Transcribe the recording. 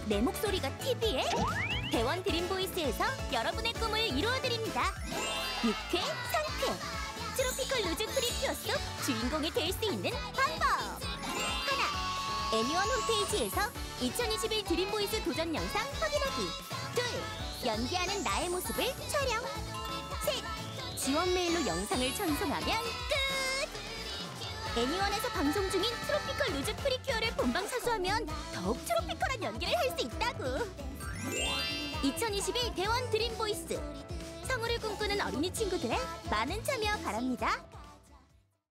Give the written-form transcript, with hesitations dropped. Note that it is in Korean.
내 목소리가 TV에? 대원 드림보이스에서 여러분의 꿈을 이루어드립니다. 유쾌, 상쾌, 트로피컬 루즈 프리큐어 속 주인공이 될 수 있는 방법! 하나, 애니원 홈페이지에서 2021 드림보이스 도전 영상 확인하기. 둘, 연기하는 나의 모습을 촬영. 셋, 지원 메일로 영상을 전송하면 끝! 애니원에서 방송 중인 트로피컬 루즈 프리큐어를 본방 사수하면 더욱 트로피컬한 연기를 할 수 있다고. 2021 대원 드림보이스, 성우를 꿈꾸는 어린이 친구들의 많은 참여 바랍니다.